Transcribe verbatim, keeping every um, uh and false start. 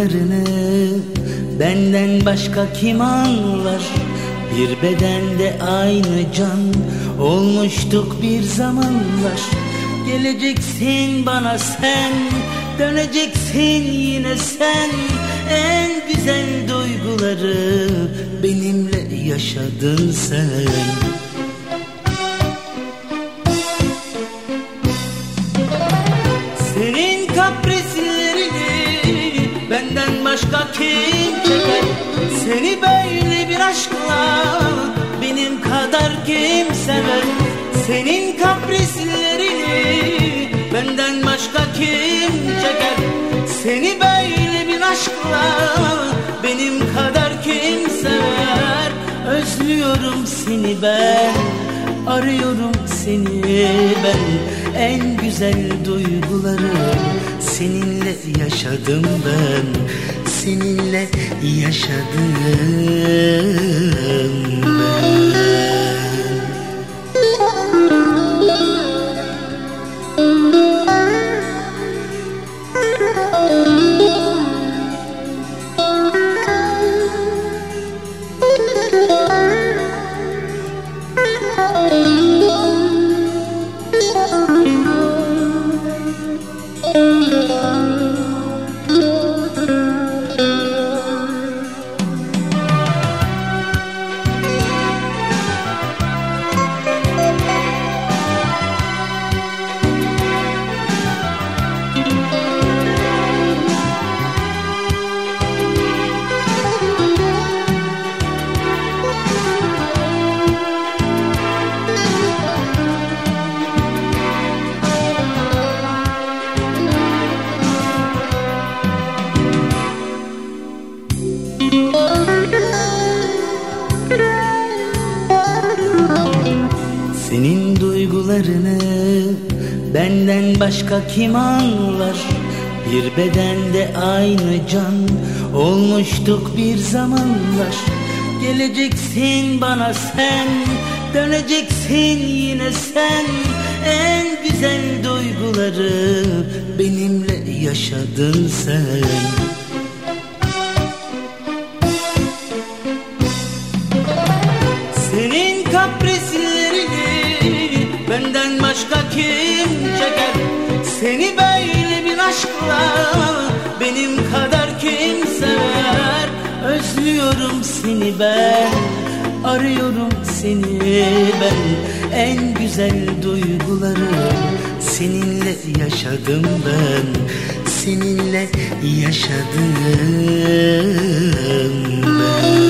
duygularını benden başka kim anlar? Bir bedende aynı can olmuştuk bir zamanlar. Geleceksin bana sen, döneceksin yine sen. En güzel duyguları benimle yaşadın sen. Senin kaprislerini benden başka kim çeker? Seni böyle bir aşkla benim kadar kim sever? Senin kaprislerini benden başka kim çeker? Seni böyle bir aşkla benim kadar kim sever? Özlüyorum seni ben, arıyorum seni ben. En güzel duyguları seninle yaşadım ben, seninle yaşadım ben. Senin duygularını benden başka kim anlar? Bir bedende aynı can olmuştuk bir zamanlar. Geleceksin bana sen, döneceksin yine sen. En güzel duyguları benimle yaşadın sen. Senin kaprislerini benden başka kim çeker? Seni böyle bir aşkla benim kadar kim sever? Özlüyorum seni ben, arıyorum seni ben. En güzel duyguları seninle yaşadım ben, seninle yaşadım ben.